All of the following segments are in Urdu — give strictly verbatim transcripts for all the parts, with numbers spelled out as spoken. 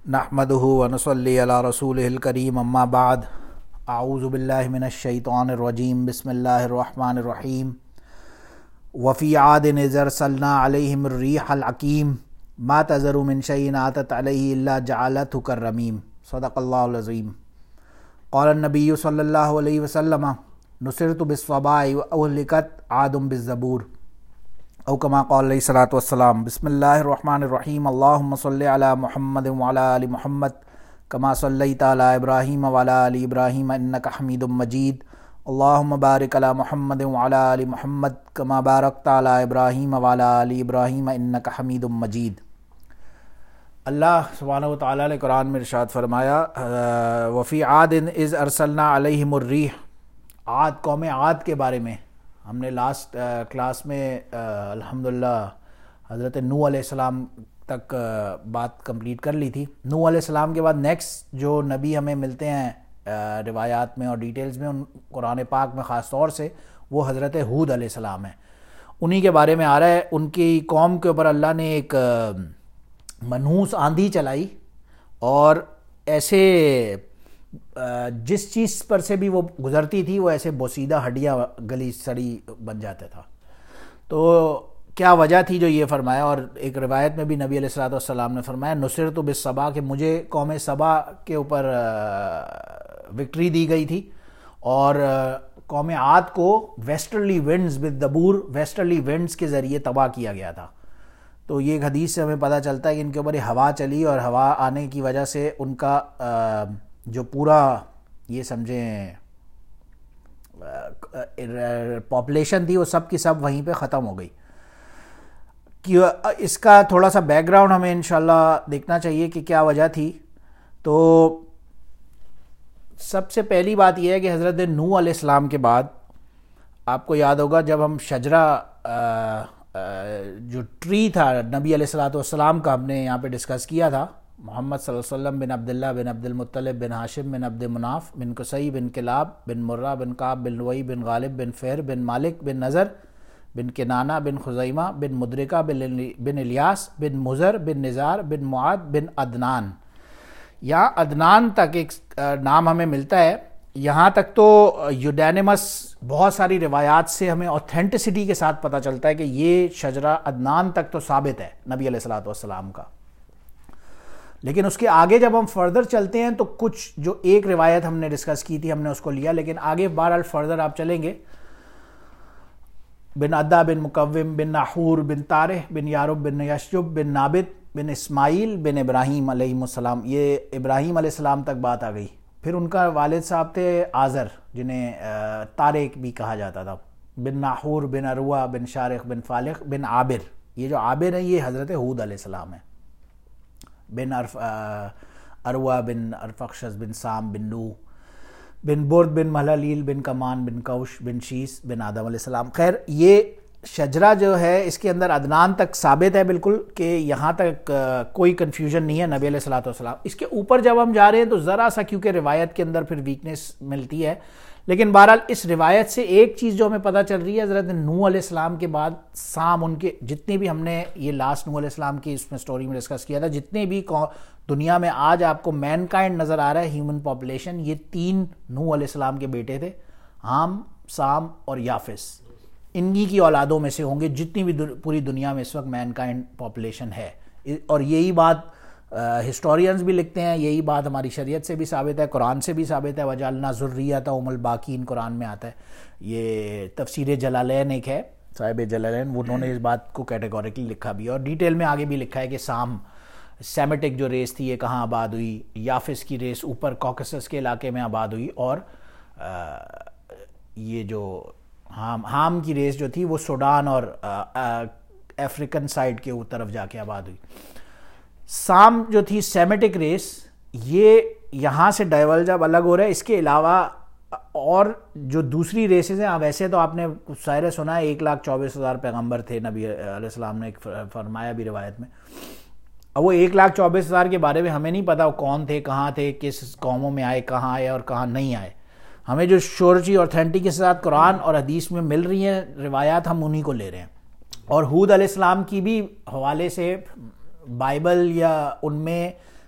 नहमदुहु व नुसल्ली अला रसूलिहिल करीम अम्मा बाद अऊज़ु बिल्लाहि मिनश शैतानिर रजीम बिस्मिल्लाहिर रहमानिर रहीम वफ़ी आदिन इज़ अरसलना अलैहिमिर रिहल अकीम मा तज़रु मिन शैइन आतत अलैहि इल्ला जअलतहु कर्रमीम सदक़ल्लाहुल अज़ीम क़ाल नबिय्यु सल्लल्लाहु अलैहि वसल्लम नुसिरतु बिस्सबाइ व उहलिकत आदुम बिज़्ज़बूर औ कमा क़ाल अलैहिस्सलातु वस्सलाम बिस्मिल्लाहिर रहमानिर रहीम अल्लाहुम्मा सल्लि अला मुहम्मद व अला आलि मुहम्मद कमा सल्लैता अला इब्राहीम व अला आलि इब्राहीम इन्नका हमीदुम मजीद अल्लाहुम्मा बारिक अला मुहम्मद व अला आलि मुहम्मद कमा बारकता अला इब्राहीम व अला आलि इब्राहीम इन्नका हमीदुम मजीद। अल्लाह सुब्हानहु व तआला ने कुरान में इरशाद फरमाया वफ़ी आदिन इज़ अरसलना अलैहिमुर रीह, आद कौम आद के बारे में हमने लास्ट क्लास में अल्हम्दुलिल्लाह हज़रत नूह अलैहिस्सलाम तक आ, बात कंप्लीट कर ली थी। नूह अलैहिस्सलाम के बाद नेक्स्ट जो नबी हमें मिलते हैं रिवायात में और डिटेल्स में उन कुरान पाक में ख़ास तौर से वो हज़रत हूद अलैहिस्सलाम है। उन्हीं के बारे में आ रहा है। उनकी कौम के ऊपर अल्लाह ने एक मनहूस आंधी चलाई और ऐसे जिस चीज़ पर से भी वो गुज़रती थी वो ऐसे बोसीदा हड्डियाँ गली सड़ी बन जाता था। तो क्या वजह थी जो ये फरमाया, और एक रिवायत में भी नबी अलैहिस्सलातु वस्सलाम ने फरमाया नुसिरतु बिस्सबा कि मुझे कौम सबा के ऊपर विक्ट्री दी गई थी और कौम आद को वेस्टर्ली विंड्स बिद्दबूर वेस्टर्ली विंड्स के ज़रिए तबाह किया गया था। तो ये एक हदीस से हमें पता चलता है कि इनके ऊपर हवा चली और हवा आने की वजह से उनका जो पूरा ये समझें पॉपुलेशन थी वो सब की सब वहीं पे ख़त्म हो गई। कि इसका थोड़ा सा बैकग्राउंड हमें इंशाल्लाह देखना चाहिए कि क्या वजह थी। तो सबसे पहली बात यह है कि हज़रत नूह अलैहिस्सलाम के बाद आपको याद होगा जब हम शजरा जो ट्री था नबी अलैहिस्सलातु वस्सलाम का हमने यहाँ पे डिस्कस किया था, मोहम्मद सल्लल्लाहु अलैहि वसल्लम बिन अब्दुल्लाह बिन अब्दुल मुत्तलिब बिन हाशिम बिन अब्द मुनाफ बिन कुसई बिन किलाब बिन मुर्रा बिन काब बिन लुवई बिन गालिब बिन फ़िहर बिन मालिक बिन नज़र बिन किनाना बिन खुज़ैमा बिन मुद्रिका बिन इलियास बिन मुज़र बिन निज़ार बिन मुआद बिन अदनान। यहाँ अदनान तक एक नाम हमें मिलता है। यहाँ तक तो यूनानिमस बहुत सारी रिवायात से हमें ऑथेंटिसिटी के साथ पता चलता है कि ये शजरा अदनान तक तो साबित है नबी अलैहिस्सलातु वस्सलाम का। लेकिन उसके आगे जब हम फर्दर चलते हैं तो कुछ जो एक रिवायत हमने डिस्कस की थी हमने उसको लिया, लेकिन आगे बहरहाल फर्दर आप चलेंगे बिन अद्दा बिन मुकव्विम बिन नाहूर बिन तारिह बिन यारुब बिन यशजुब बिन नाबित बिन इस्माइल बिन इब्राहीम अलैहिस्सलाम, ये इब्राहीम अलैहिस्सलाम तक बात आ गई। फिर उनका वालिद साहब थे आज़र जिन्हें तारिक भी कहा जाता था, बिन नाहूर बिन अरवा बिन शारिख बिन फालिक बिन आबिर। ये जो आबिर है ये हज़रत हूद अलैहिस्सलाम है। बिन अरफ अरवा बिन अरफक्षस बिन साम बिन नूह बिन बुर्द बिन महललील बिन कमान बिन कौश बिन शीस बिन आदम अलैहिस्सलाम। खैर ये शजरा जो है इसके अंदर अदनान तक साबित है बिल्कुल कि यहाँ तक कोई कन्फ्यूजन नहीं है नबी अलैहिस्सलातु वस्सलाम। इसके ऊपर जब हम जा रहे हैं तो ज़रा सा क्योंकि रिवायत के अंदर फिर वीकनेस मिलती है, लेकिन बहरहाल इस रिवायत से एक चीज़ जो हमें पता चल रही है हज़रत नूह अलैहिस्सलाम के बाद साम उनके जितने भी हमने ये लास्ट नूह अलैहिस्सलाम की इसमें स्टोरी में डिस्कस किया था, जितने भी दुनिया में आज आपको मैनकाइंड नज़र आ रहा है ह्यूमन पॉपुलेशन, ये तीन नूह अलैहिस्सलाम के बेटे थे, हाम साम और याफिस। इन्हीं की औलादों में से होंगे जितनी भी पूरी दुनिया में इस वक्त मैनकाइंड पॉपुलेशन है। और यही बात हिस्टोरियंस भी लिखते हैं, यही बात हमारी शरीयत से भी साबित है, कुरान से भी साबित है। वजालना ज़ुर्रियतहुमुल बाकीन कुरान में आता है। ये तफसीर जलालैन एक है साहिब जलालैन, उन्होंने इस बात को कैटेगोरिकली लिखा भी है और डिटेल में आगे भी लिखा है कि साम सेमेटिक जो रेस थी ये कहाँ आबाद हुई, याफिस की रेस ऊपर कॉकेसस के इलाके में आबाद हुई और आ, ये जो हाम हाम की रेस जो थी वो सूडान और अफ्रीकन साइड के तरफ जाके आबाद हुई। साम जो थी सेमेटिक रेस ये यहाँ से डाइवर्ज अब अलग हो रहा है। इसके अलावा और जो दूसरी रेसेस हैं, वैसे तो आपने शायद सुना है एक लाख चौबीस हज़ार पैगम्बर थे नबी अलैहिस्सलाम ने फरमाया भी रिवायत में। अब वो एक लाख चौबीस हज़ार के बारे में हमें नहीं पता वो कौन थे, कहाँ थे, किस कौमों में आए, कहाँ आए और कहाँ नहीं आए। हमें जो श्योरिटी ऑथेंटिक के साथ कुरान और हदीस में मिल रही हैं रिवायात हम उन्हीं को ले रहे हैं। और हूद अलैहिस्सलाम की भी हवाले से बाइबल या उनमें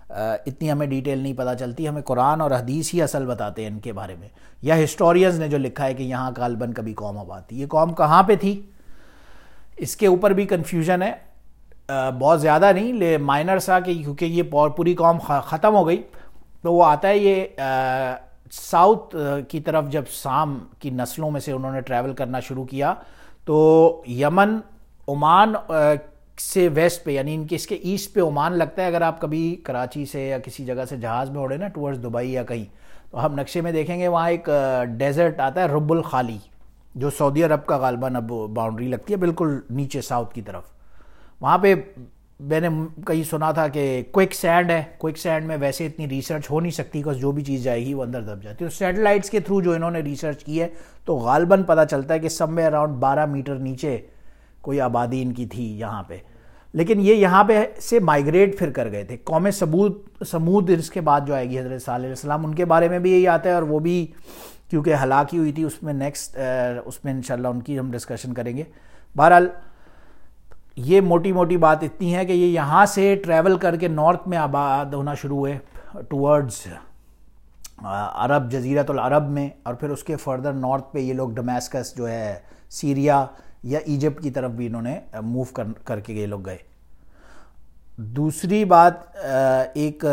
اتنی ہمیں ڈیٹیل نہیں پتہ چلتی، ہمیں قرآن اور حدیث ہی اصل بتاتے ہیں ان کے بارے میں، یا ہسٹورینز نے جو لکھا ہے کہ یہاں غالباً کبھی قوم آباد تھی۔ یہ قوم کہاں پہ تھی اس کے اوپر بھی کنفیوژن ہے، بہت زیادہ نہیں، لے مائنر سا، کہ کیونکہ یہ پوری قوم ختم ہو گئی تو وہ آتا ہے یہ ساؤتھ کی طرف، جب سام کی نسلوں میں سے انہوں نے ٹریول کرنا شروع کیا تو یمن، عمان سے ویسٹ پہ، یعنی ان کے اس کے ایسٹ پہ عمان لگتا ہے۔ اگر آپ کبھی کراچی سے یا کسی جگہ سے جہاز میں اڑے نا ٹورڈز دبئی یا کہیں، تو ہم نقشے میں دیکھیں گے وہاں ایک ڈیزرٹ آتا ہے رب الخالی، جو سعودی عرب کا غالباً اب باؤنڈری لگتی ہے بالکل نیچے ساؤتھ کی طرف۔ وہاں پہ میں نے کہیں سنا تھا کہ کوئک سینڈ ہے، کوئک سینڈ میں ویسے اتنی ریسرچ ہو نہیں سکتی، کہ جو بھی چیز جائے گی وہ اندر دب جاتی ہے۔ تو سیٹلائٹس کے تھرو جو انہوں نے ریسرچ کی ہے تو غالباً پتہ چلتا ہے کہ سم ویئر اراؤنڈ بارہ میٹر نیچے کوئی آبادی ان کی تھی یہاں پہ، لیکن یہ یہاں پہ سے مائگریٹ پھر کر گئے تھے۔ قوم سمود سمود اس کے بعد جو آئے گی حضرت صالح علیہ السلام، ان کے بارے میں بھی یہی آتا ہے، اور وہ بھی کیونکہ ہلاکی ہوئی تھی اس میں نیکسٹ اس میں انشاءاللہ ان کی ہم ڈسکشن کریں گے۔ بہرحال یہ موٹی موٹی بات اتنی ہے کہ یہ یہاں سے ٹریول کر کے نارتھ میں آباد ہونا شروع ہوئے ٹورڈز عرب، جزیرت العرب میں، اور پھر اس کے فردر نارتھ پہ یہ لوگ ڈمیسکس جو ہے سیریا یا ایجپٹ کی طرف بھی انہوں نے موو کر کر کے یہ لوگ گئے۔ دوسری بات ایک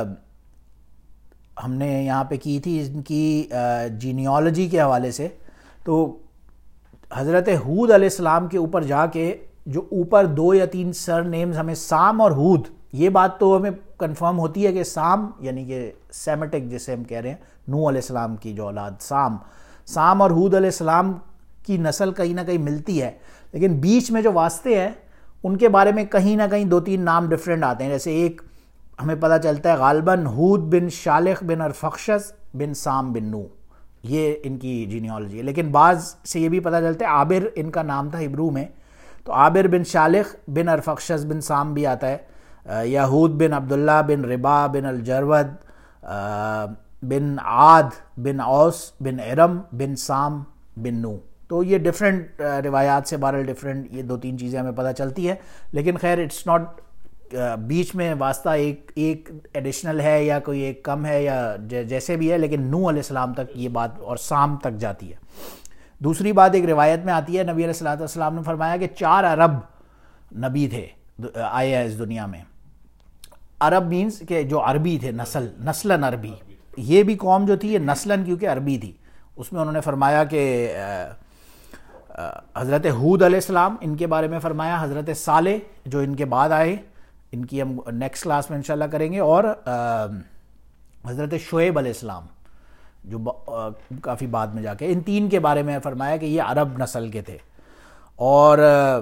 ہم نے یہاں پہ کی تھی ان کی جینیالوجی کے حوالے سے، تو حضرت ہود علیہ السلام کے اوپر جا کے جو اوپر دو یا تین سر نیمز ہمیں سام اور ہود، یہ بات تو ہمیں کنفرم ہوتی ہے کہ سام یعنی کہ سیمیٹک جسے ہم کہہ رہے ہیں، نوح علیہ السلام کی جو اولاد سام سام اور ہود علیہ السلام کی نسل کہیں نہ کہیں ملتی ہے، لیکن بیچ میں جو واسطے ہیں ان کے بارے میں کہیں نہ کہیں دو تین نام ڈفرینٹ آتے ہیں۔ جیسے ایک ہمیں پتہ چلتا ہے غالباً ہود بن شالخ بن ارفخشد بن سام بن نوح، یہ ان کی جینیالوجی ہے، لیکن بعض سے یہ بھی پتہ چلتا ہے عابر ان کا نام تھا ہبرو میں، تو عابر بن شالخ بن ارفخشد بن سام بھی آتا ہے، یا ہود بن عبداللہ بن ربا بن الجرود بن عاد بن اوس بن ارم بن سام بن نوح، تو یہ ڈفرینٹ روایات سے بہرحال ڈفرینٹ یہ دو تین چیزیں ہمیں پتہ چلتی ہے، لیکن خیر اٹس ناٹ بیچ میں واسطہ ایک ایک ایڈیشنل ہے یا کوئی ایک کم ہے یا جیسے بھی ہے، لیکن نوح علیہ السلام تک یہ بات اور سام تک جاتی ہے۔ دوسری بات ایک روایت میں آتی ہے، نبی علیہ الصلوۃ والسلام نے فرمایا کہ چار عرب نبی تھے آئے ہیں اس دنیا میں۔ عرب مینز کہ جو عربی تھے، نسل نسلاً عربی، یہ بھی قوم جو تھی یہ نسلاً کیونکہ عربی تھی۔ اس میں انہوں نے فرمایا کہ حضرت ہود علیہ السلام ان کے بارے میں فرمایا، حضرت صالح جو ان کے بعد آئے ان کی ہم نیکسٹ کلاس میں انشاءاللہ کریں گے، اور حضرت شعیب علیہ السلام جو کافی بعد میں جا کے، ان تین کے بارے میں فرمایا کہ یہ عرب نسل کے تھے، اور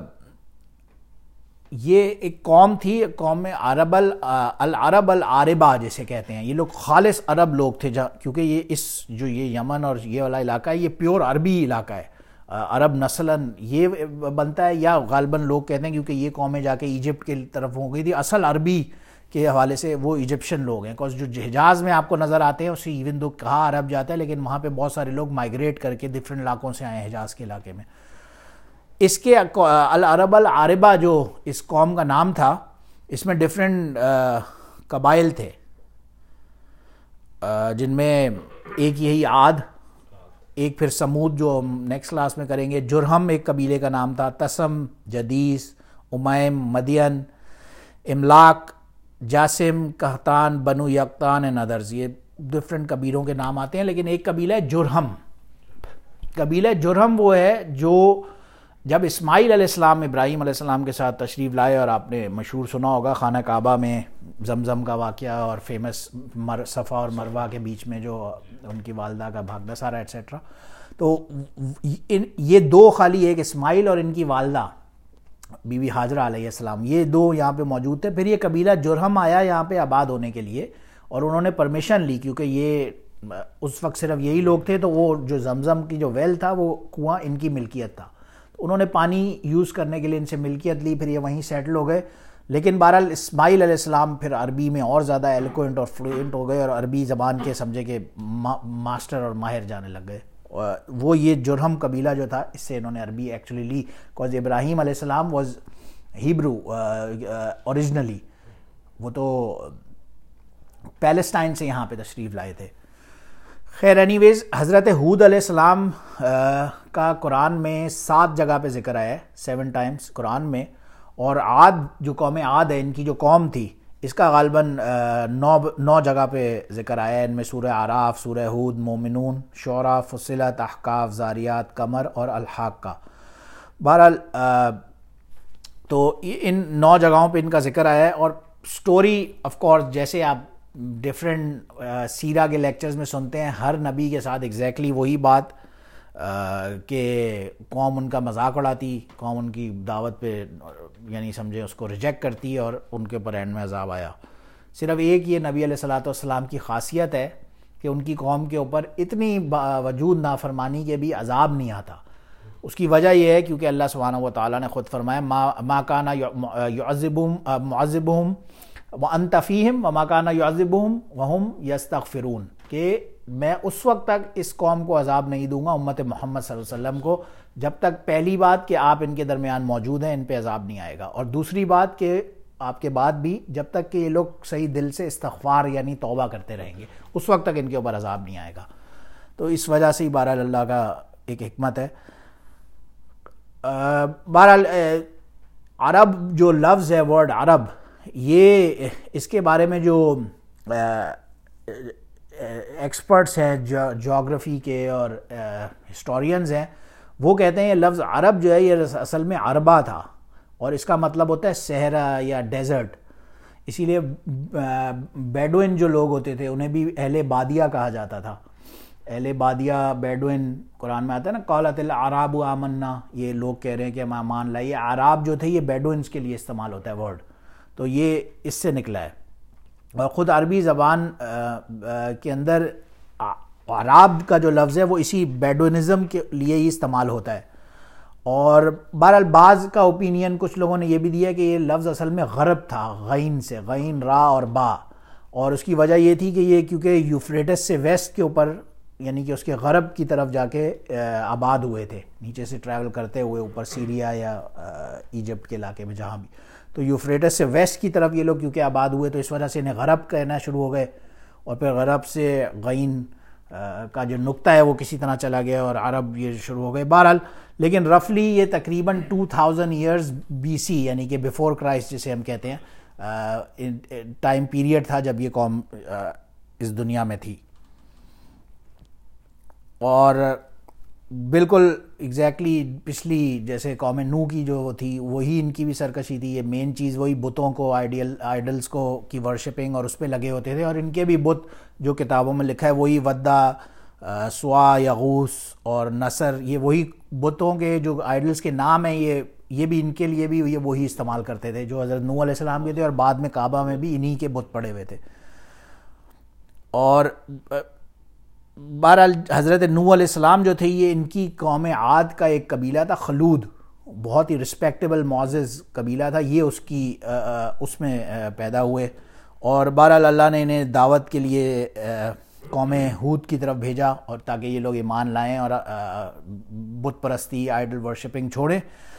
یہ ایک قوم تھی، قوم میں عرب العرب العاربہ جسے کہتے ہیں، یہ لوگ خالص عرب لوگ تھے، کیونکہ یہ اس جو یہ یمن اور یہ والا علاقہ ہے یہ پیور عربی علاقہ ہے، عرب نسلاً یہ بنتا ہے، یا غالباً لوگ کہتے ہیں کیونکہ یہ قومیں جا کے ایجپٹ کی طرف ہو گئی تھی، اصل عربی کے حوالے سے وہ ایجپشن لوگ ہیں، بیکاز جو حجاز میں آپ کو نظر آتے ہیں اسے ایون دو کہا عرب جاتا ہے، لیکن وہاں پہ بہت سارے لوگ مائگریٹ کر کے ڈفرینٹ علاقوں سے آئے ہیں حجاز کے علاقے میں۔ اس کے العرب العاربہ جو اس قوم کا نام تھا، اس میں ڈفرینٹ قبائل تھے، جن میں ایک یہی عاد، ایک پھر سمود جو ہم نیکسٹ کلاس میں کریں گے، جرہم ایک قبیلے کا نام تھا، تسم، جدیس، امیم، مدین، املاک، جاسم، قحطان، بنو یقطان اینڈ ادرز، یہ ڈفرینٹ قبیلوں کے نام آتے ہیں، لیکن ایک قبیلہ ہے جرہم۔ قبیلہ جرہم وہ ہے جو جب اسماعیل علیہ السلام ابراہیم علیہ السلام کے ساتھ تشریف لائے، اور آپ نے مشہور سنا ہوگا خانہ کعبہ میں زمزم کا واقعہ اور فیمس صفا اور مروہ کے بیچ میں جو ان کی والدہ کا بھاگنا سارا ایٹسیٹرا، تو یہ دو خالی ایک اسماعیل اور ان کی والدہ بی بی حاجرہ علیہ السلام، یہ دو یہاں پہ موجود تھے۔ پھر یہ قبیلہ جرہم آیا یہاں پہ آباد ہونے کے لیے، اور انہوں نے پرمیشن لی، کیونکہ یہ اس وقت صرف یہی لوگ تھے، تو وہ جو زمزم کی جو ویل تھا وہ کنواں ان کی ملکیت تھا، انہوں نے پانی یوز کرنے کے لیے ان سے ملکیت لی، پھر یہ وہیں سیٹل ہو گئے۔ لیکن بہرحال اسماعیل علیہ السلام پھر عربی میں اور زیادہ ایلوکوینٹ اور فلوئنٹ ہو گئے، اور عربی زبان کے سمجھے کہ ماسٹر اور ماہر جانے لگ گئے۔ وہ یہ جرہم قبیلہ جو تھا اس سے انہوں نے عربی ایکچولی لی، بیکاز ابراہیم علیہ السلام واز ہیبرو اوریجنلی، وہ تو پیلسٹائن سے یہاں پہ تشریف لائے تھے. خیر اینی ویز حضرت ہود علیہ السلام کا قرآن میں سات جگہ پہ ذکر آیا ہے, سیون ٹائمز قرآن میں. اور عاد جو قوم عاد ہے, ان کی جو قوم تھی, اس کا غالباً نو نو جگہ پہ ذکر آیا ہے. ان میں سورہ اعراف, سورہ ہود, مومنون, شعراء, فصلت, احقاف, زاریات, قمر اور الحاقہ. بہرحال تو ان نو جگہوں پہ ان کا ذکر آیا ہے. اور سٹوری آف کورس جیسے آپ ڈفرینٹ سیرہ کے لیکچرز میں سنتے ہیں, ہر نبی کے ساتھ ایگزیکٹلی وہی بات کہ قوم ان کا مذاق اڑاتی, قوم ان کی دعوت پہ یعنی سمجھے اس کو ریجیکٹ کرتی, اور ان کے اوپر اینڈ میں عذاب آیا. صرف ایک یہ نبی علیہ الصلوۃ والسلام کی خاصیت ہے کہ ان کی قوم کے اوپر اتنی باوجود نافرمانی کے بھی عذاب نہیں آتا. اس کی وجہ یہ ہے کیونکہ اللہ سبحانہ و تعالیٰ نے خود فرمایا ما ما کان یعذبہم معذبہم وانت فیہم وما کان یعذبہم وہم یستغفرون, کہ میں اس وقت تک اس قوم کو عذاب نہیں دوں گا, امت محمد صلی اللہ علیہ وسلم کو, جب تک پہلی بات کہ آپ ان کے درمیان موجود ہیں ان پہ عذاب نہیں آئے گا, اور دوسری بات کہ آپ کے بعد بھی جب تک کہ یہ لوگ صحیح دل سے استغفار یعنی توبہ کرتے رہیں گے, اس وقت تک ان کے اوپر عذاب نہیں آئے گا. تو اس وجہ سے ہی بہرحال اللہ کا ایک حکمت ہے. بہرحال عرب جو لفظ ہے, ورڈ عرب, یہ اس کے بارے میں جو ایکسپرٹس ہیں جیوگرافی کے اور ہسٹورینز ہیں, وہ کہتے ہیں یہ لفظ عرب جو ہے یہ اصل میں عربہ تھا, اور اس کا مطلب ہوتا ہے صحرا یا ڈیزرٹ. اسی لیے بیڈوئن جو لوگ ہوتے تھے انہیں بھی اہل بادیہ کہا جاتا تھا. اہل بادیہ بیڈوئن قرآن میں آتا ہے نا, قالت الاعراب آمنا, یہ لوگ کہہ رہے ہیں کہ ہم ایمان لائے. یہ اعراب جو تھے یہ بیڈوئنس کے لیے استعمال ہوتا ہے ورڈ, تو یہ اس سے نکلا ہے. اور خود عربی زبان کے اندر اعراب کا جو لفظ ہے وہ اسی بیڈوئنزم کے لیے ہی استعمال ہوتا ہے. اور بہرحال بعض کا اوپینین کچھ لوگوں نے یہ بھی دیا کہ یہ لفظ اصل میں غرب تھا, غین سے, غین را اور با, اور اس کی وجہ یہ تھی کہ یہ کیونکہ یوفریٹس سے ویسٹ کے اوپر یعنی کہ اس کے غرب کی طرف جا کے آباد ہوئے تھے, نیچے سے ٹریول کرتے ہوئے اوپر سیریا یا ایجپٹ کے علاقے میں جہاں بھی, تو یوفریٹس سے ویسٹ کی طرف یہ لوگ کیونکہ آباد ہوئے تو اس وجہ سے انہیں غرب کہنا شروع ہو گئے, اور پھر غرب سے غین کا جو نقطہ ہے وہ کسی طرح چلا گیا اور عرب یہ شروع ہو گئے. بہرحال لیکن رفلی یہ تقریباً two thousand years B C یعنی کہ بیفور کرائسٹ جسے ہم کہتے ہیں ٹائم پیریڈ تھا جب یہ قوم اس دنیا میں تھی. اور بالکل ایگزیکٹلی پچھلی جیسے قوم نوح کی جو تھی وہی ان کی بھی سرکشی تھی. یہ مین چیز وہی بتوں کو, آئیڈیل آئیڈلس کو کی ورشپنگ اور اس پہ لگے ہوتے تھے, اور ان کے بھی بت جو کتابوں میں لکھا ہے وہی ودہ, سوا, یغوث اور نصر, یہ وہی بتوں کے جو آئیڈلس کے نام ہیں, یہ یہ بھی ان کے لیے بھی یہ وہی استعمال کرتے تھے جو حضرت نوح علیہ السلام کے تھے, اور بعد میں کعبہ میں بھی انہی کے بت پڑے ہوئے تھے. اور بہرحال حضرت نوح علیہ السلام جو تھے یہ ان کی قوم عاد کا ایک قبیلہ تھا, خلود, بہت ہی رسپیکٹیبل معزز قبیلہ تھا, یہ اس کی اس میں پیدا ہوئے. اور بہرحال اللہ نے انہیں دعوت کے لیے قوم ہود کی طرف بھیجا, اور تاکہ یہ لوگ ایمان لائیں اور بت پرستی, آئیڈل ورشپنگ چھوڑیں.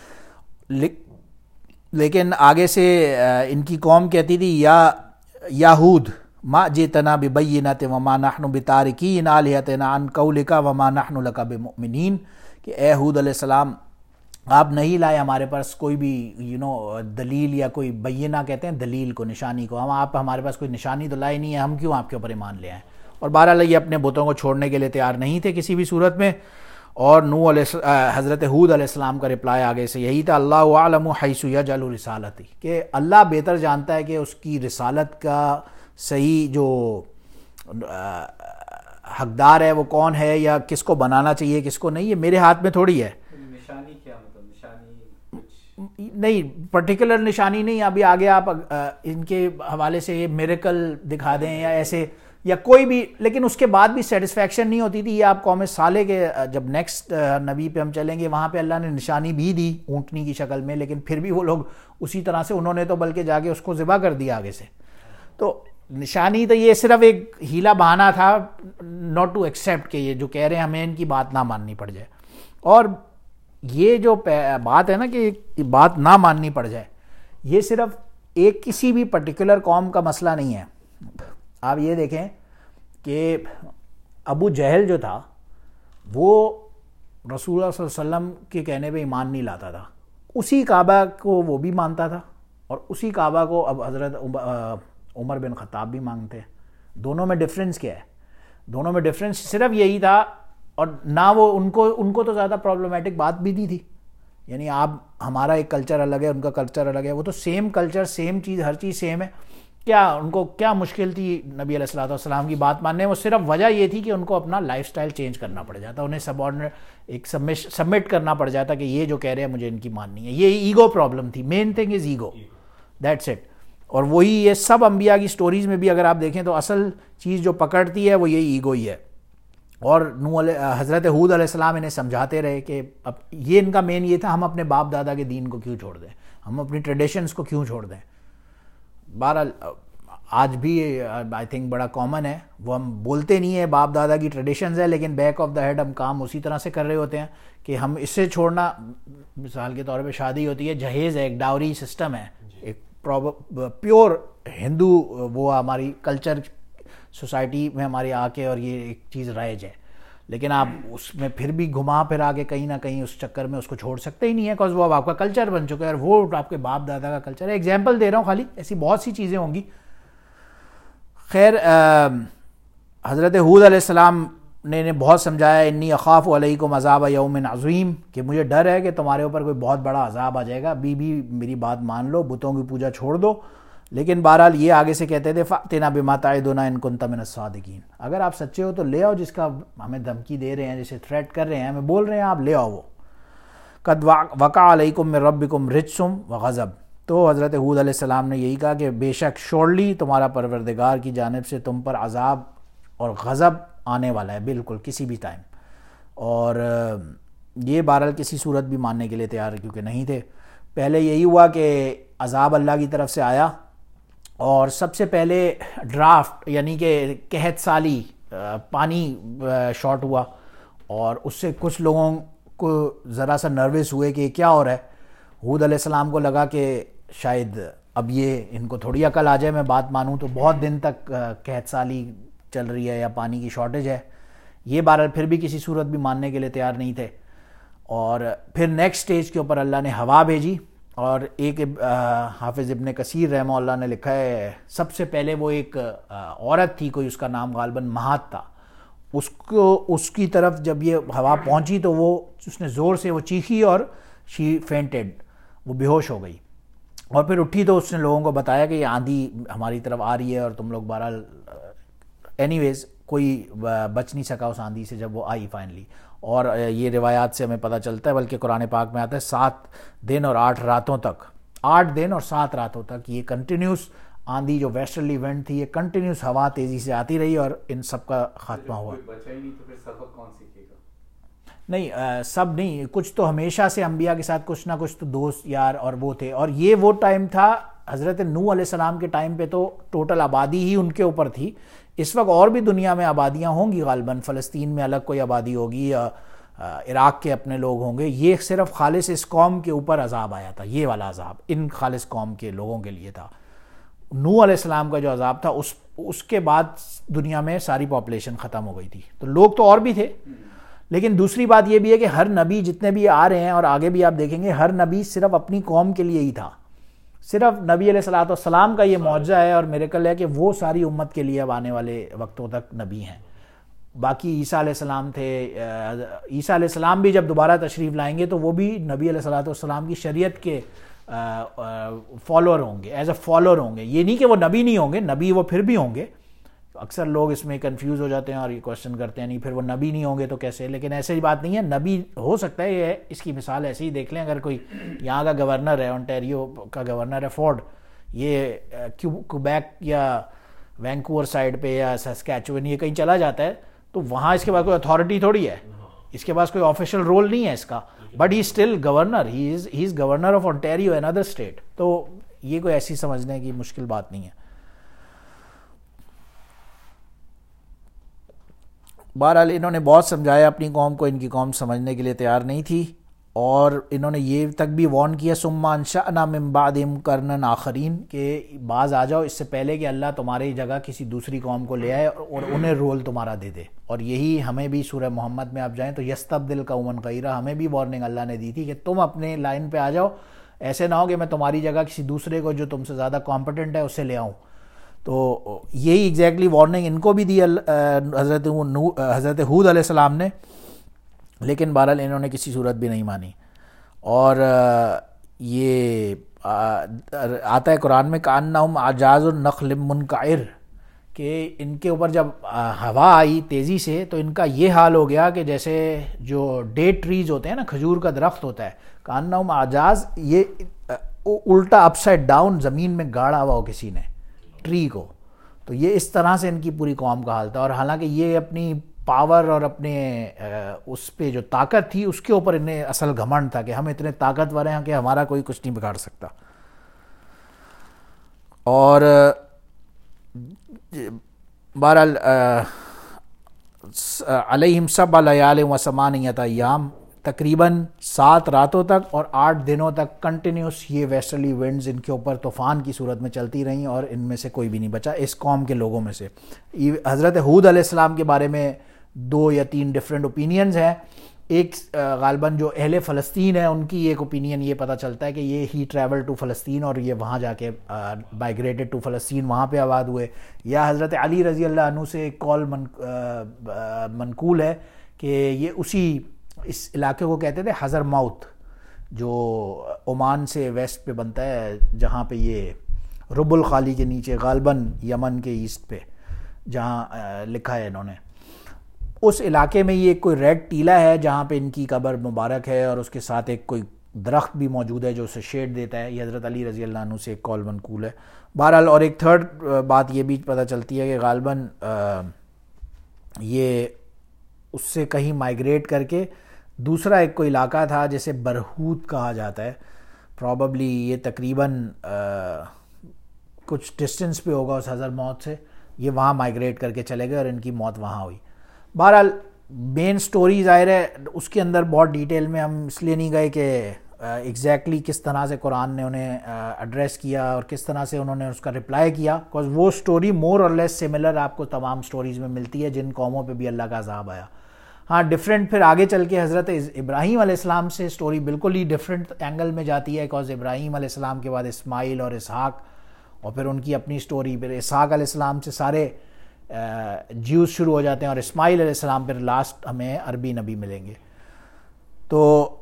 لیکن آگے سے ان کی قوم کہتی تھی یا یا ہود ما جئتنا ببینۃ وما نحن بتارکین آلہتنا عن قولک وما نحن لک بمؤمنین, کہ اے ہود علیہ السلام آپ نہیں لائے ہمارے پاس کوئی بھی یو نو دلیل یا کوئی بینہ کہتے ہیں دلیل کو, نشانی کو, ہم آپ ہمارے پاس کوئی نشانی تو لائی نہیں ہے, ہم کیوں آپ کے اوپر ایمان لے آئیں. اور بہرحال یہ اپنے بتوں کو چھوڑنے کے لیے تیار نہیں تھے کسی بھی صورت میں. اور نوح علیہ حضرت ہود علیہ السلام کا رپلائی آگے سے یہی تھا, اللہ اعلم حیث یجعل رسالتی, کہ اللہ بہتر جانتا ہے کہ اس کی رسالت کا صحیح جو حقدار ہے وہ کون ہے, یا کس کو بنانا چاہیے کس کو نہیں, یہ میرے ہاتھ میں تھوڑی ہے. نشانی کیا مطلب, نشانی نہیں پرٹیکولر نشانی نہیں. ابھی آگے آپ ان کے حوالے سے یہ میریکل دکھا دیں یا ایسے یا کوئی بھی, لیکن اس کے بعد بھی سیٹسفیکشن نہیں ہوتی تھی. یہ آپ قوم صالح کے جب نیکسٹ نبی پہ ہم چلیں گے وہاں پہ اللہ نے نشانی بھی دی اونٹنی کی شکل میں, لیکن پھر بھی وہ لوگ اسی طرح سے, انہوں نے تو بلکہ جا کے اس کو ذبح کر دیا آگے سے. تو نشانی تو یہ صرف ایک ہیلا بہانہ تھا, ناٹ ٹو ایکسیپٹ کہ یہ جو کہہ رہے ہیں ہمیں ان کی بات نہ ماننی پڑ جائے. اور یہ جو بات ہے نا کہ بات نہ ماننی پڑ جائے, یہ صرف ایک کسی بھی پرٹیکولر قوم کا مسئلہ نہیں ہے. آپ یہ دیکھیں کہ ابو جہل جو تھا وہ رسول اللہ صلی اللہ علیہ وسلم کے کہنے پہ ایمان نہیں لاتا تھا، اسی کعبہ کو وہ بھی مانتا تھا اور اسی کعبہ کو اب حضرت عمر بن خطاب بھی مانگتے ہیں. دونوں میں ڈفرینس کیا ہے؟ دونوں میں ڈفرینس صرف یہی تھا، اور نہ وہ ان کو ان کو تو زیادہ پرابلمٹک بات بھی نہیں تھی. یعنی آپ ہمارا ایک کلچر الگ ہے، ان کا کلچر الگ ہے، وہ تو سیم کلچر سیم چیز ہر چیز سیم ہے. کیا ان کو کیا مشکل تھی نبی علیہ الصلوۃ والسلام کی بات ماننے؟ وہ صرف وجہ یہ تھی کہ ان کو اپنا لائف سٹائل چینج کرنا پڑ جاتا، انہیں سب آرڈنر ایک سبمٹ کرنا پڑ جاتا کہ یہ جو کہہ رہے ہیں مجھے ان کی ماننی ہے. یہ ایگو پرابلم تھی، main thing is ego, that's it. اور وہی یہ سب انبیاء کی سٹوریز میں بھی اگر آپ دیکھیں تو اصل چیز جو پکڑتی ہے وہ یہی ایگو ہی ہے. اور نوح علیہ حضرت ہود علیہ السلام انہیں سمجھاتے رہے کہ اب یہ ان کا مین یہ تھا، ہم اپنے باپ دادا کے دین کو کیوں چھوڑ دیں، ہم اپنی ٹریڈیشنز کو کیوں چھوڑ دیں. بہرحال آج بھی آئی تھنک بڑا کامن ہے، وہ ہم بولتے نہیں ہیں باپ دادا کی ٹریڈیشنز ہے، لیکن بیک آف دا ہیڈ ہم کام اسی طرح سے کر رہے ہوتے ہیں کہ ہم اس سے چھوڑنا. مثال کے طور پہ شادی ہوتی ہے، جہیز ہے، ایک ڈاوری سسٹم ہے، ایک پیور ہندو وہ ہماری کلچر سوسائٹی میں ہماری آ کے، اور یہ ایک چیز رائج ہے. لیکن آپ اس میں پھر بھی گھما پھر آ کے کہیں نہ کہیں اس چکر میں اس کو چھوڑ سکتے ہی نہیں ہے، بیکاز وہ اب آپ کا کلچر بن چکا ہے اور وہ آپ کے باپ دادا کا کلچر ہے. ایگزامپل دے رہا ہوں خالی، ایسی بہت سی چیزیں ہوں گی. خیر حضرت ہود علیہ السلام نے نے بہت سمجھایا، انی اخاف علیکم عذاب یوم عظیم، کہ مجھے ڈر ہے کہ تمہارے اوپر کوئی بہت بڑا عذاب آ جائے گا. بی بی میری بات مان لو، بتوں کی پوجا چھوڑ دو. لیکن بہرحال یہ آگے سے کہتے تھے فَأْتِنَا بِمَا تَعِدُنَا إِن كُنتَ مِنَ الصَّادِقِينَ، اگر آپ سچے ہو تو لے آؤ جس کا ہمیں دھمکی دے رہے ہیں، جسے تھریٹ کر رہے ہیں، ہمیں بول رہے ہیں آپ لے آؤ. وہ قَدْ وَقَعَ عَلَيْكُم مِّن رَبِّكُمْ رِجْسٌ وَغَضَبٌ، تو حضرت ہود علیہ السلام نے یہی کہا کہ بے شک شورلی تمہارا پروردگار کی جانب سے تم پر عذاب اور غضب آنے والا ہے، بالکل کسی بھی ٹائم. اور یہ بہرحال کسی صورت بھی ماننے کے لیے تیار کیونکہ نہیں تھے. پہلے یہی ہوا کہ عذاب اللہ کی طرف سے آیا، اور سب سے پہلے ڈرافٹ یعنی کہ قحط سالی، پانی شارٹ ہوا، اور اس سے کچھ لوگوں کو ذرا سا نروس ہوئے کہ کیا ہو رہا ہے. ہود علیہ السلام کو لگا کہ شاید اب یہ ان کو تھوڑی عقل آ جائے میں بات مانوں، تو بہت دن تک قحط سالی چل رہی ہے یا پانی کی شارٹیج ہے. یہ بہرحال پھر بھی کسی صورت بھی ماننے کے لیے تیار نہیں تھے. اور پھر نیکسٹ سٹیج کے اوپر اللہ نے ہوا بھیجی، اور ایک حافظ ابن کثیر رحمہ اللہ نے لکھا ہے سب سے پہلے وہ ایک عورت تھی، کوئی اس کا نام غالباً مہات تھا، اس کو اس کی طرف جب یہ ہوا پہنچی تو وہ اس نے زور سے وہ چیخی اور شی فینٹڈ، وہ بے ہوش ہو گئی. اور پھر اٹھی تو اس نے لوگوں کو بتایا کہ یہ آندھی ہماری طرف آ رہی ہے اور تم لوگ بہرحال اینی ویز کوئی بچ نہیں سکا اس آندھی سے جب وہ آئی فائنلی. اور یہ روایات سے ہمیں پتہ چلتا ہے، بلکہ قرآن پاک میں آتا ہے سات دن اور آٹھ راتوں تک، آٹھ دن اور سات راتوں تک یہ کنٹینیوس آندھی جو ویسٹرلی وینڈ تھی، یہ کنٹینیوس ہوا تیزی سے آتی رہی اور ان سب کا خاتمہ ہوا. نہیں سب نہیں، کچھ تو ہمیشہ سے انبیاء کے ساتھ کچھ نہ کچھ تو دوست یار اور وہ تھے. اور یہ وہ ٹائم تھا حضرت نوح علیہ السلام کے ٹائم پہ تو ٹوٹل آبادی ہی ان کے اوپر تھی. اس وقت اور بھی دنیا میں آبادیاں ہوں گی، غالباً فلسطین میں الگ کوئی آبادی ہوگی یا عراق کے اپنے لوگ ہوں گے. یہ صرف خالص اس قوم کے اوپر عذاب آیا تھا، یہ والا عذاب ان خالص قوم کے لوگوں کے لیے تھا. نوح علیہ السلام کا جو عذاب تھا اس اس کے بعد دنیا میں ساری پاپولیشن ختم ہو گئی تھی، تو لوگ تو اور بھی تھے. لیکن دوسری بات یہ بھی ہے کہ ہر نبی جتنے بھی آ رہے ہیں اور آگے بھی آپ دیکھیں گے، ہر نبی صرف اپنی قوم کے لیے ہی تھا. صرف نبی علیہ الصلوۃ والسلام کا یہ معجزہ ہے اور میریکل ہے کہ وہ ساری امت کے لیے اب آنے والے وقتوں تک نبی ہیں. باقی عیسیٰ علیہ السلام تھے، عیسیٰ علیہ السلام بھی جب دوبارہ تشریف لائیں گے تو وہ بھی نبی علیہ الصلوۃ والسلام کی شریعت کے فالوور ہوں گے، ایز اے فالوور ہوں گے. یہ نہیں کہ وہ نبی نہیں ہوں گے، نبی وہ پھر بھی ہوں گے. اکثر لوگ اس میں کنفیوز ہو جاتے ہیں اور یہ کوشچن کرتے ہیں نہیں پھر وہ نبی نہیں ہوں گے تو کیسے، لیکن ایسی بات نہیں ہے. نبی ہو سکتا ہے، یہ اس کی مثال ایسے ہی دیکھ لیں. اگر کوئی یہاں کا گورنر ہے، اونٹیریو کا گورنر ہے فورڈ، یہ کیوبیک یا وینکوور سائڈ پہ یا سسکیچوین یہ کہیں چلا جاتا ہے تو وہاں اس کے پاس کوئی اتھارٹی تھوڑی ہے، اس کے پاس کوئی آفیشیل رول نہیں ہے اس کا، but he still governor, he is he is governor of Ontario اندر اسٹیٹ. تو یہ کوئی ایسی سمجھنے کی مشکل بات نہیں ہے. بہرحال انہوں نے بہت سمجھایا اپنی قوم کو، ان کی قوم سمجھنے کے لیے تیار نہیں تھی. اور انہوں نے یہ تک بھی وارن کیا ثم انشأنا من بعدہم قرنا آخرین کہ بعض آ جاؤ اس سے پہلے کہ اللہ تمہاری جگہ کسی دوسری قوم کو لے آئے اور انہیں رول تمہارا دے دے. اور یہی ہمیں بھی سورہ محمد میں آپ جائیں تو یستبدل قوما غیرہ، ہمیں بھی وارننگ اللہ نے دی تھی کہ تم اپنے لائن پہ آ جاؤ، ایسے نہ ہو کہ میں تمہاری جگہ کسی دوسرے کو جو تم سے زیادہ کمپٹنٹ ہے اسے لے آؤں. تو یہی ایگزیکٹلی وارننگ ان کو بھی دی حضرت حضرت ہود علیہ السلام نے، لیکن بہرحال انہوں نے کسی صورت بھی نہیں مانی. اور یہ آتا ہے قرآن میں کأنہم اعجاز النخل منقعر، کہ ان کے اوپر جب ہوا آئی تیزی سے تو ان کا یہ حال ہو گیا کہ جیسے جو ڈیٹ ٹریز ہوتے ہیں نا، کھجور کا درخت ہوتا ہے، کأنہم اعجاز، یہ الٹا اپ سائڈ ڈاؤن زمین میں گاڑا ہوا ہو کسی نے ٹری کو. تو یہ اس طرح سے ان کی پوری قوم کا حال تھا. اور حالانکہ یہ اپنی پاور اور اپنے اس پہ جو طاقت تھی اس کے اوپر انہیں اصل گھمنڈ تھا کہ ہم اتنے طاقتور ہیں کہ ہمارا کوئی کچھ نہیں بگاڑ سکتا. اور بہرحال علیہم سبع لیال و ثمانیۃ ایام، تقریباً سات راتوں تک اور آٹھ دنوں تک کنٹینیوس یہ ویسٹرلی ونڈز ان کے اوپر طوفان کی صورت میں چلتی رہیں، اور ان میں سے کوئی بھی نہیں بچا اس قوم کے لوگوں میں سے. حضرت ہود علیہ السلام کے بارے میں دو یا تین ڈفرینٹ اوپینینز ہیں. ایک غالباً جو اہل فلسطین ہیں ان کی ایک اوپینین یہ پتہ چلتا ہے کہ یہ ہی ٹریول ٹو فلسطین اور یہ وہاں جا کے مائگریٹڈ ٹو فلسطین، وہاں پہ آباد ہوئے. یا حضرت علی رضی اللہ عنہ سے ایک کال منقول ہے کہ یہ اسی اس علاقے کو کہتے تھے حضر موت، جو عمان سے ویسٹ پہ بنتا ہے، جہاں پہ یہ رب الخالی کے نیچے غالباً یمن کے ایسٹ پہ جہاں لکھا ہے انہوں نے، اس علاقے میں یہ کوئی ریڈ ٹیلا ہے جہاں پہ ان کی قبر مبارک ہے، اور اس کے ساتھ ایک کوئی درخت بھی موجود ہے جو اسے شیڈ دیتا ہے. یہ حضرت علی رضی اللہ عنہ سے ایک کال منقول ہے. بہرحال اور ایک تھرڈ بات یہ بھی پتہ چلتی ہے کہ غالباً یہ اس سے کہیں مائگریٹ کر کے دوسرا ایک کوئی علاقہ تھا جسے برہوت کہا جاتا ہے، پرابیبلی یہ تقریباً کچھ ڈسٹنس پہ ہوگا اس حضر موت سے، یہ وہاں مائگریٹ کر کے چلے گئے اور ان کی موت وہاں ہوئی. بہرحال مین سٹوری ظاہر ہے اس کے اندر بہت ڈیٹیل میں ہم اس لیے نہیں گئے کہ ایگزیکٹلی کس طرح سے قرآن نے انہیں ایڈریس کیا اور کس طرح سے انہوں نے اس کا رپلائی کیا، بیکاز وہ سٹوری مور اور لیس سملر آپ کو تمام سٹوریز میں ملتی ہے جن قوموں پہ بھی اللہ کا عذاب آیا. ہاں ڈفرینٹ پھر آگے چل کے حضرت ابراہیم علیہ السلام سے سٹوری بالکل ہی ڈفرینٹ اینگل میں جاتی ہے، بیکاز ابراہیم علیہ السلام کے بعد اسماعیل اور اسحاق، اور پھر ان کی اپنی سٹوری، پھر اسحاق علیہ السلام سے سارے جیوز شروع ہو جاتے ہیں، اور اسماعیل علیہ السلام پھر لاسٹ ہمیں عربی نبی ملیں گے. تو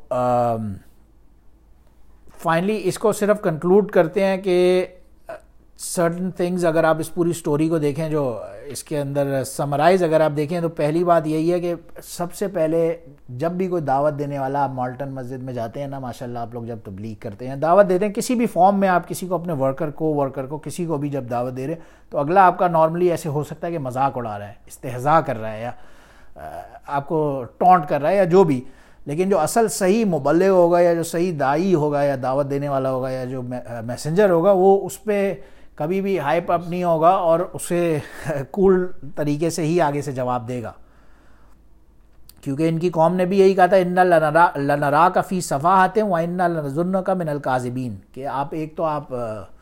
فائنلی اس کو صرف کنکلوڈ کرتے ہیں کہ سرٹن تھنگز اگر آپ اس پوری سٹوری کو دیکھیں، جو اس کے اندر سمرائز اگر آپ دیکھیں، تو پہلی بات یہی ہے کہ سب سے پہلے جب بھی کوئی دعوت دینے والا، آپ مالٹن مسجد میں جاتے ہیں نا، ماشاءاللہ آپ لوگ جب تبلیغ کرتے ہیں، دعوت دیتے ہیں کسی بھی فارم میں، آپ کسی کو اپنے ورکر کو ورکر کو کسی کو بھی جب دعوت دے رہے تو اگلا آپ کا نارملی ایسے ہو سکتا ہے کہ مذاق اڑا رہا ہے، استہزاء کر رہا ہے، یا آپ کو ٹونٹ کر رہا ہے یا جو بھی، لیکن جو اصل صحیح مبلغ ہوگا یا جو صحیح داعی ہوگا یا دعوت دینے والا ہوگا یا جو میسنجر ہوگا، وہ اس پہ کبھی بھی ہائپ اپ نہیں ہوگا اور اسے کول طریقے سے ہی آگے سے جواب دے گا. کیونکہ ان کی قوم نے بھی یہی کہا تھا اِنَّا لَنَرَاكَ فِي صَفَاحَةٍ وَإِنَّا لَنَظُنُّكَ مِنَ الْكَاذِبِينَ، کہ آپ ایک تو آپ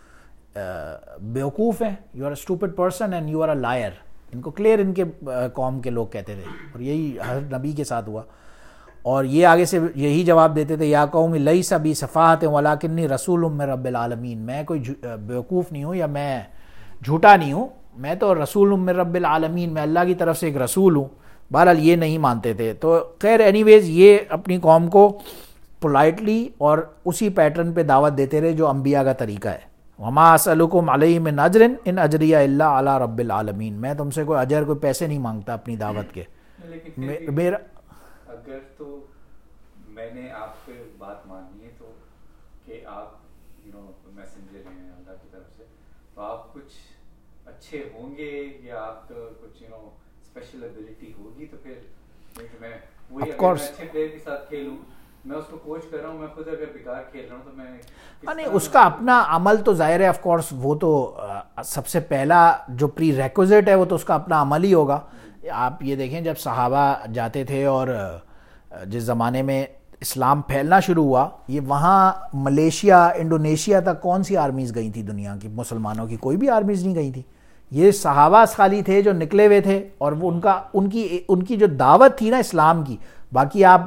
بیوقوف ہیں، you are a stupid person and you are a liar. ان کو کلیئر ان کے قوم کے لوگ کہتے تھے، اور یہی ہر نبی کے ساتھ ہوا. اور یہ آگے سے یہی جواب دیتے تھے، یا قوم لیس بی صفاحت ولکنی رسول من رب العالمین، میں کوئی بیوقوف نہیں ہوں یا میں جھوٹا نہیں ہوں، میں تو رسول من رب العالمین، میں اللہ کی طرف سے ایک رسول ہوں. بہرحال یہ نہیں مانتے تھے. تو خیر اینی ویز یہ اپنی قوم کو پولائٹلی اور اسی پیٹرن پہ دعوت دیتے رہے جو انبیاء کا طریقہ ہے. وما اسألکم علیہ من اجر ان اجریہ الا علی رب العالمین، میں تم سے کوئی اجر کوئی پیسے نہیں مانگتا اپنی دعوت کے. میرا اگر تو میں نے آپ پہ بات ماننی ہے تو کہ آپ یو نو میسنجر ہیں اللہ کی طرف سے، تو آپ کچھ اچھے ہوں گے یا آپ کو کچھ یو نو اسپیشل ایبلٹی ہوگی، تو پھر میں وہی اگر میں اچھے پلیئر کے ساتھ کھیلوں، میں اس کو کوچ کر رہا ہوں، میں خود اگر بیکار کھیل رہا ہوں تو میں نہیں، اس کا اپنا عمل تو ظاہر ہے آف کورس، وہ تو سب سے پہلا جو پری ریکوزٹ ہے وہ تو اس کا اپنا عمل ہی ہوگا. آپ یہ دیکھیں جب صحابہ جاتے تھے اور جس زمانے میں اسلام پھیلنا شروع ہوا، یہ وہاں ملیشیا انڈونیشیا تک کون سی آرمیز گئی تھی دنیا کی مسلمانوں کی؟ کوئی بھی آرمیز نہیں گئی تھی. یہ صحابہ خالی تھے جو نکلے ہوئے تھے، اور وہ ان کا ان کی ان کی جو دعوت تھی نا اسلام کی. باقی آپ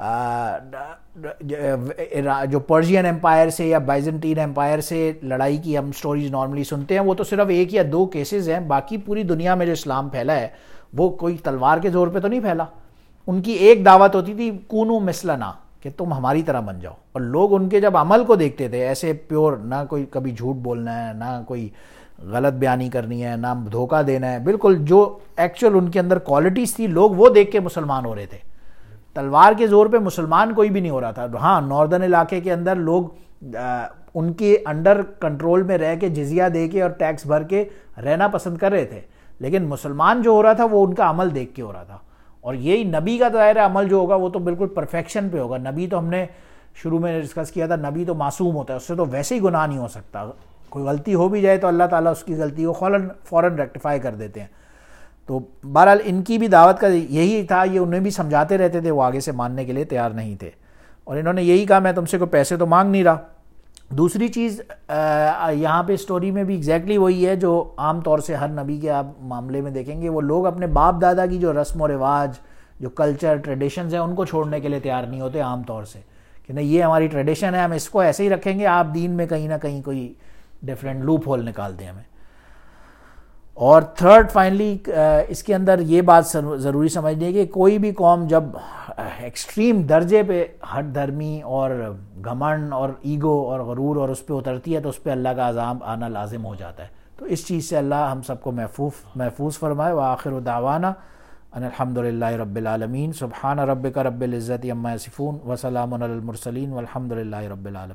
جو پرشین امپائر سے یا بائزنٹین امپائر سے لڑائی کی ہم سٹوریز نارملی سنتے ہیں، وہ تو صرف ایک یا دو کیسز ہیں. باقی پوری دنیا میں جو اسلام پھیلا ہے وہ کوئی تلوار کے زور پہ تو نہیں پھیلا. ان کی ایک دعوت ہوتی تھی کونو مثلنا، کہ تم ہماری طرح بن جاؤ. اور لوگ ان کے جب عمل کو دیکھتے تھے ایسے پیور، نہ کوئی کبھی جھوٹ بولنا ہے، نہ کوئی غلط بیانی کرنی ہے، نہ دھوکہ دینا ہے، بالکل جو ایکچوئل ان کے اندر کوالٹیز تھی، لوگ وہ دیکھ کے مسلمان ہو رہے تھے. تلوار کے زور پہ مسلمان کوئی بھی نہیں ہو رہا تھا. ہاں ناردرن علاقے کے اندر لوگ ان کے انڈر کنٹرول میں رہ کے جزیہ دے کے اور ٹیکس بھر کے رہنا پسند کر رہے تھے، لیکن مسلمان جو ہو رہا تھا وہ ان کا عمل دیکھ کے ہو رہا تھا. اور یہی نبی کا ظاہر عمل جو ہوگا وہ تو بالکل پرفیکشن پہ ہوگا. نبی تو ہم نے شروع میں ڈسکس کیا تھا، نبی تو معصوم ہوتا ہے، اس سے تو ویسے ہی گناہ نہیں ہو سکتا. کوئی غلطی ہو بھی جائے تو اللہ تعالیٰ اس کی غلطی کو فوراً فوراً ریکٹیفائی کر دیتے ہیں. تو بہرحال ان کی بھی دعوت کا یہی تھا، یہ انہیں بھی سمجھاتے رہتے تھے، وہ آگے سے ماننے کے لیے تیار نہیں تھے. اور انہوں نے یہی کہا میں تم سے کوئی پیسے تو مانگ نہیں رہا. دوسری چیز یہاں پہ اسٹوری میں بھی ایگزیکٹلی وہی ہے جو عام طور سے ہر نبی کے آپ معاملے میں دیکھیں گے. وہ لوگ اپنے باپ دادا کی جو رسم و رواج، جو کلچر ٹریڈیشنز ہیں، ان کو چھوڑنے کے لیے تیار نہیں ہوتے عام طور سے، کہ نہیں یہ ہماری ٹریڈیشن ہے، ہم اس کو ایسے ہی رکھیں گے، آپ دین میں کہیں نہ کہیں کوئی ڈفرینٹ لوپ ہول نکال دیں ہمیں. اور تھرڈ فائنلی اس کے اندر یہ بات ضروری سمجھنی ہے کہ کوئی بھی قوم جب ایکسٹریم درجے پہ ہٹ دھرمی اور گھمنڈ اور ایگو اور غرور اور اس پہ اترتی ہے تو اس پہ اللہ کا عذاب آنا لازم ہو جاتا ہے. تو اس چیز سے اللہ ہم سب کو محفوظ محفوظ فرمائے. وآخر دعوانا ان الحمد للہ رب العالمین. سبحان ربک رب العزت عما یصفون وسلام علی المرسلین والحمد للہ رب العالمین.